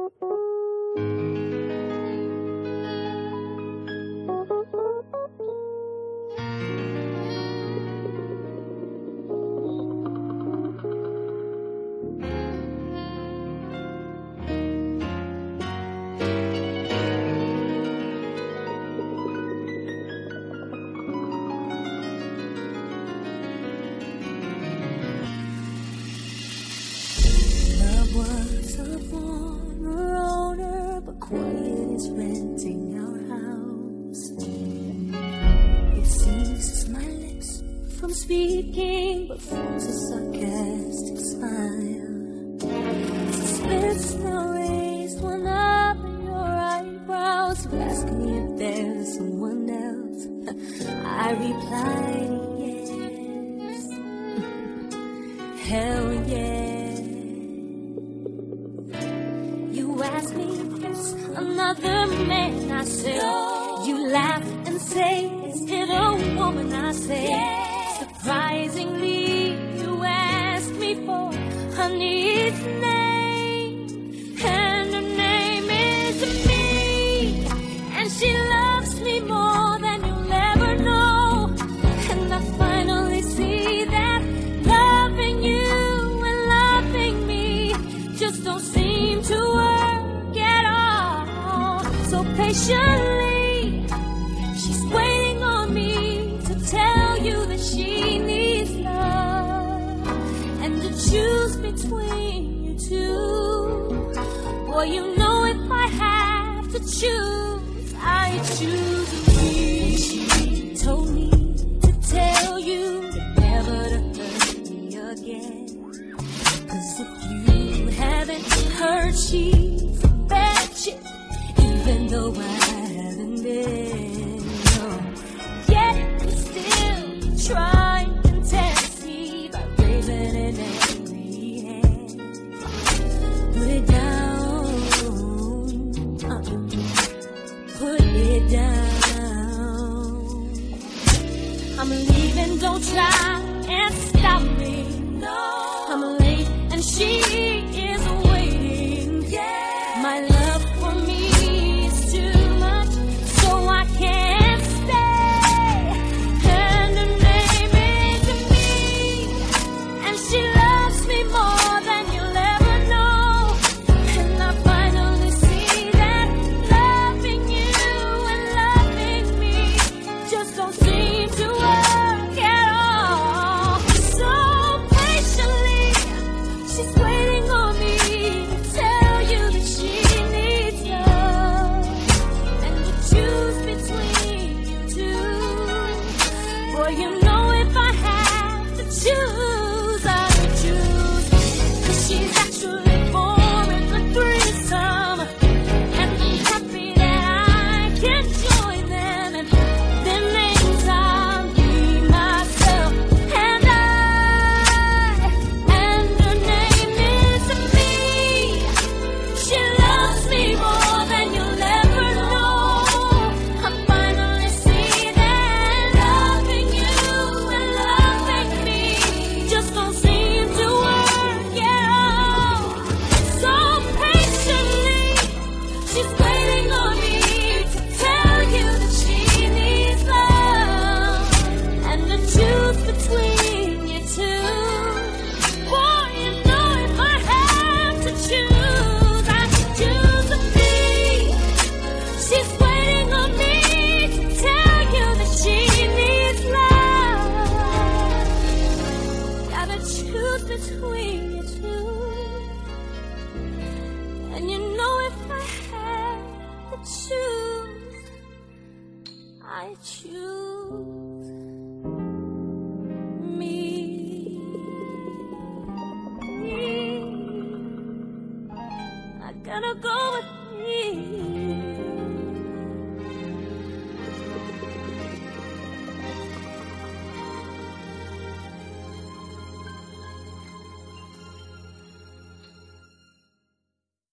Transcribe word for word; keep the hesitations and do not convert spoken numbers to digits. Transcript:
Was a former owner, but quiet is renting our house. It seizes my lips from speaking, but forms a sarcastic smile. Suspense now raised one up in your eyebrows. You ask me if there's someone else. I replied yes. Hell yeah. You ask me if there's another man, I say no. You laugh and say, is it a woman? I say yes. Surprisingly, you ask me for honey's name, and her name is me, and she loves me more than you'll ever know. And I finally see that loving you and loving me just don't seem to work at all. So patiently, she's waiting on me to tell you that she needs love, and to choose between you two. Boy, you know if I have to choose, I choose me. She told me to tell you never to hurt me again, 'cause if you haven't heard, she's a bad chick, even though I haven't been. No. Yet you still try and test me by raising an angry hand. Put it down, uh-uh. Put it down. I'm leaving, don't try and stop me. No, I'm late and she is waiting. Yeah, my love for me is too much, so I can't stay. And her name is me, and she loves me more than you'll ever know. And I finally see that loving you and loving me just don't seem to work at all. So patiently, she's waiting on me to tell you that she needs love, and to choose between you two. Boy, you know if I have to choose, I would choose. 'Cause she's actually boring the threesome, and I'm happy that I can join them. And their names are me, myself, and I. And her name is me. She loves me more than you'll ever know. I finally see that loving you and loving me just don't seem to work at all. So patiently, she's waiting on me to tell you that she needs love, and to choose between you two. Boy, you know if I have to choose, I choose me. She's waiting on me to tell you that she needs love. Gotta choose between you two. And you know if I have to choose, I choose